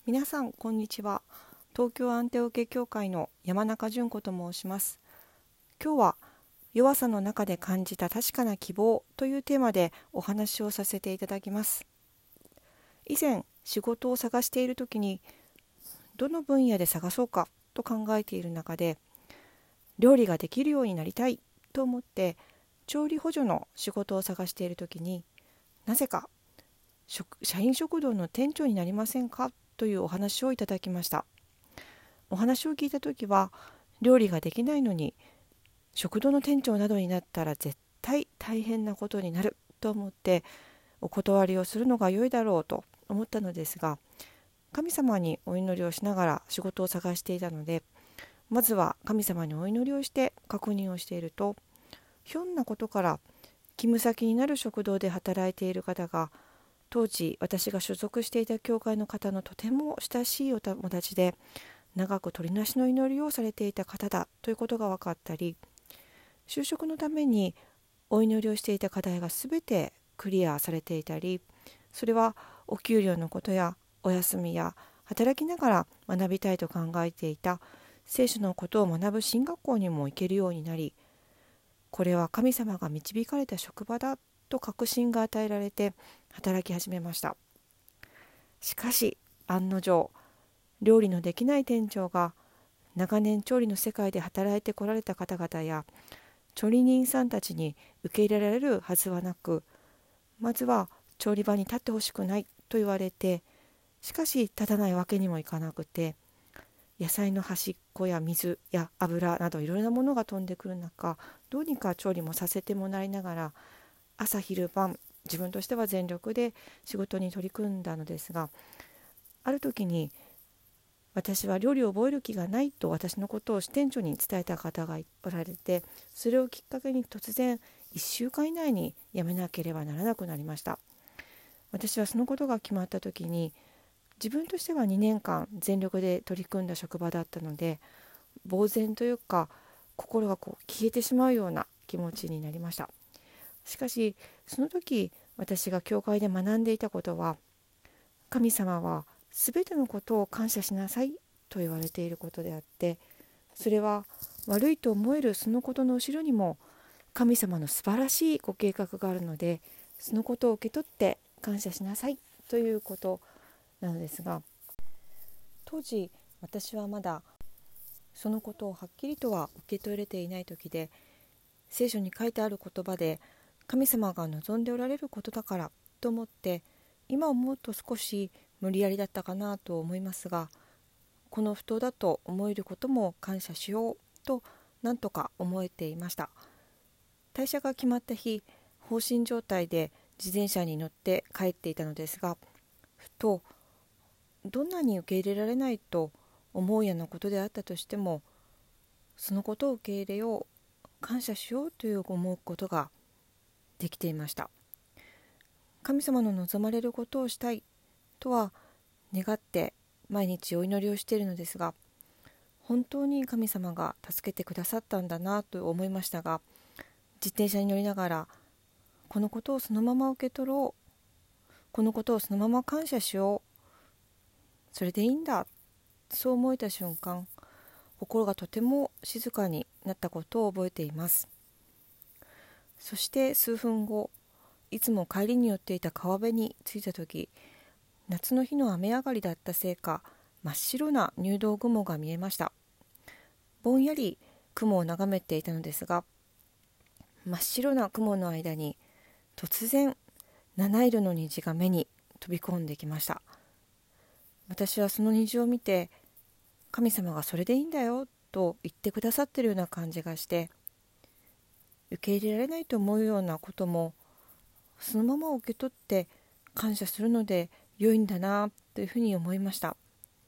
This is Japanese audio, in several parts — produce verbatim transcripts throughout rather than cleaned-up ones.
皆さんこんにちは。東京アンテオケ協会の山中純子と申します。今日は弱さの中で感じた確かな希望というテーマでお話をさせていただきます。以前仕事を探している時にどの分野で探そうかと考えている中で、料理ができるようになりたいと思って調理補助の仕事を探している時に、なぜか社員食堂の店長になりませんかというお話をいただきました。お話を聞いた時は、料理ができないのに食堂の店長などになったら絶対大変なことになると思ってお断りをするのが良いだろうと思ったのですが、神様にお祈りをしながら仕事を探していたので、まずは神様にお祈りをして確認をしていると、ひょんなことから勤務先になる食堂で働いている方が、当時私が所属していた教会の方のとても親しいお友達で、長く取りなしの祈りをされていた方だということが分かったり、就職のためにお祈りをしていた課題がすべてクリアされていたり、それはお給料のことやお休みや働きながら学びたいと考えていた聖書のことを学ぶ進学校にも行けるようになり、これは神様が導かれた職場だと確信が与えられて働き始めました。しかし案の定、料理のできない店長が長年調理の世界で働いてこられた方々や調理人さんたちに受け入れられるはずはなく、まずは調理場に立ってほしくないと言われて、しかし立たないわけにもいかなくて、野菜の端っこや水や油などいろいろなものが飛んでくる中、どうにか調理もさせてもらいながら、朝昼晩自分としては全力で仕事に取り組んだのですが、ある時に私は料理を覚える気がないと私のことを支店長に伝えた方がおられて、それをきっかけに突然いっしゅうかん以内に辞めなければならなくなりました。私はそのことが決まった時に、自分としてはにねんかん全力で取り組んだ職場だったので、呆然というか心がこう消えてしまうような気持ちになりました。しかしその時私が教会で学んでいたことは、神様はすべてのことを感謝しなさいと言われていることであって、それは悪いと思えるそのことの後ろにも神様の素晴らしいご計画があるので、そのことを受け取って感謝しなさいということなのですが、当時私はまだそのことをはっきりとは受け取れていない時で、聖書に書いてある言葉で神様が望んでおられることだからと思って、今思うと少し無理やりだったかなと思いますが、この不当だと思えることも感謝しようとなんとか思えていました。退社が決まった日、放心状態で自転車に乗って帰っていたのですが、ふとどんなに受け入れられないと思うようなことであったとしても、そのことを受け入れよう、感謝しようという思うことができていました。神様の望まれることをしたいとは願って毎日お祈りをしているのですが、本当に神様が助けてくださったんだなと思いましたが、自転車に乗りながらこのことをそのまま受け取ろう、このことをそのまま感謝しよう、それでいいんだ、そう思えた瞬間、心がとても静かになったことを覚えています。そして数分後、いつも帰りに寄っていた川辺に着いた時、夏の日の雨上がりだったせいか、真っ白な入道雲が見えました。ぼんやり雲を眺めていたのですが、真っ白な雲の間に突然七色の虹が目に飛び込んできました。私はその虹を見て、神様がそれでいいんだよと言ってくださっているような感じがして、受け入れられないと思うようなこともそのまま受け取って感謝するので良いんだなというふうに思いました。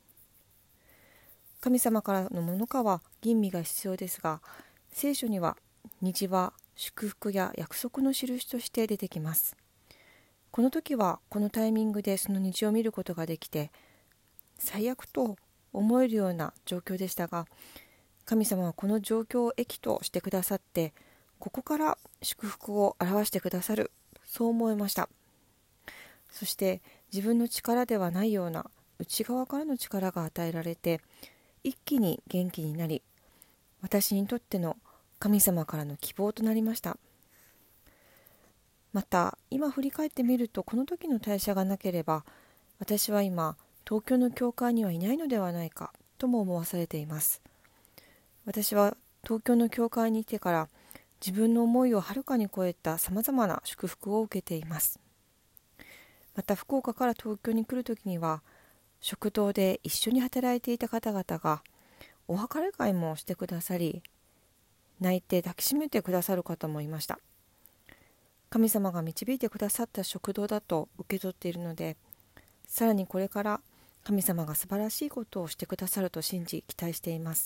神様からのものかは吟味が必要ですが、聖書には虹は祝福や約束の印として出てきます。この時はこのタイミングでその虹を見ることができて、最悪と思えるような状況でしたが、神様はこの状況を益としてくださって、ここから祝福を表してくださる、そう思いました。そして自分の力ではないような内側からの力が与えられて、一気に元気になり、私にとっての神様からの希望となりました。また、今振り返ってみると、この時の代謝がなければ、私は今、東京の教会にはいないのではないかとも思わされています。私は東京の教会にいてから、自分の思いをはるかに超えたさまざまな祝福を受けています。また、福岡から東京に来るときには、食堂で一緒に働いていた方々がお別れ会もしてくださり、泣いて抱きしめてくださる方もいました。神様が導いてくださった食堂だと受け取っているので、さらにこれから神様が素晴らしいことをしてくださると信じ期待しています。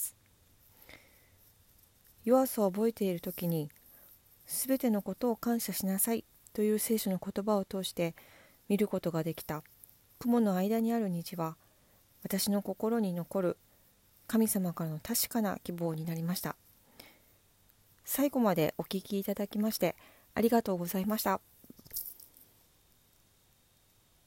弱さを覚えているときに、すべてのことを感謝しなさいという聖書の言葉を通して見ることができた雲の間にある虹は、私の心に残る神様からの確かな希望になりました。最後までお聞きいただきましてありがとうございました。